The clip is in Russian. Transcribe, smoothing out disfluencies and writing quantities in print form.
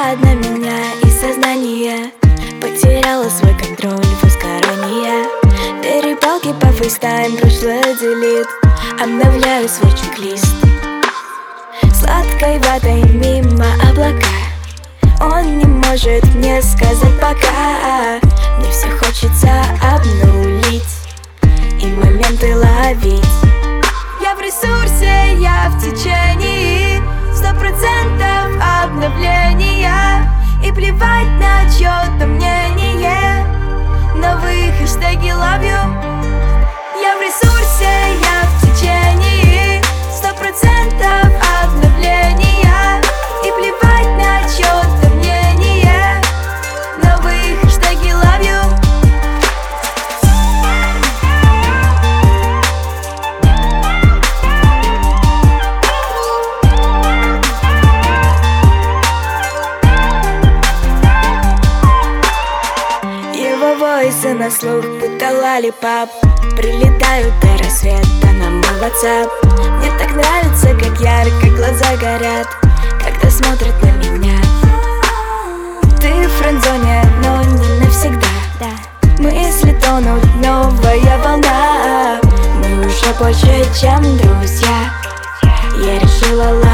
взгляд на меня, и сознание потеряло свой контроль, двустороннее. Перепалки по фейстайм, прошлое делит. Обновляю свой чек-лист. Сладкой ватой мимо облака. Он не может мне сказать пока. Мне все хочется обнулить и моменты ловить. Я в ресурсе, я в течении, 100% обновления. И плевать на чьё-то мнение, новые хэштеги love you. Я в ресурсе, я в течении, 100% обновления. И плевать на чьё-то мнение, новые хэштеги love you. Его войсы на слух будто лалипап. Прилетают до рассвета на мой WhatsApp. Мне так нравится, как ярко глаза горят, когда смотрят на меня. Ты в френдзоне, но не навсегда. Мысли тонут, новая волна. Мы уже больше, чем друзья. Я решила